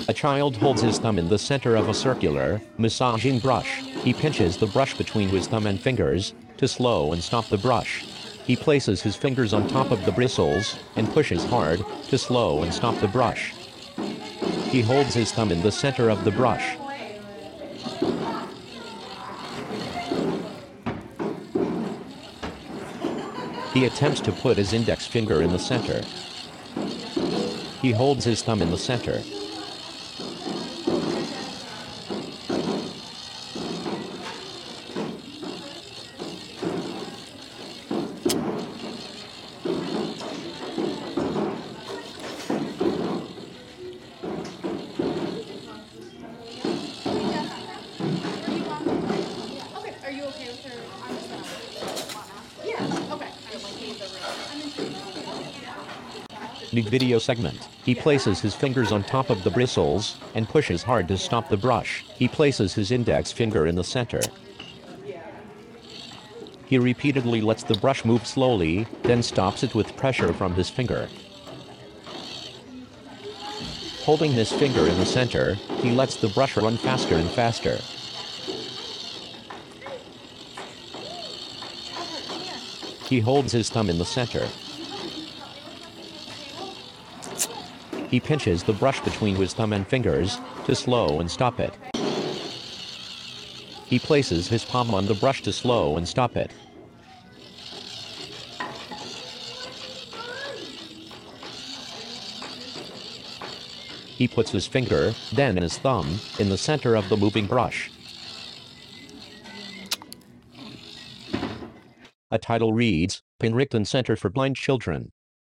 A child holds his thumb in the center of a circular, massaging brush. He pinches the brush between his thumb and fingers to slow and stop the brush. He places his fingers on top of the bristles and pushes hard to slow and stop the brush. He holds his thumb in the center of the brush. He attempts to put his index finger in the center. He holds his thumb in the center. Are you okay with her? I'm just gonna. Yeah. Okay. I like leave the room. New video segment. He places his fingers on top of the bristles and pushes hard to stop the brush. He places his index finger in the center. He repeatedly lets the brush move slowly, then stops it with pressure from his finger. Holding his finger in the center, he lets the brush run faster and faster. He holds his thumb in the center. He pinches the brush between his thumb and fingers to slow and stop it. He places his palm on the brush to slow and stop it. He puts his finger, then his thumb, in the center of the moving brush. A title reads, Penricton Center for Blind Children.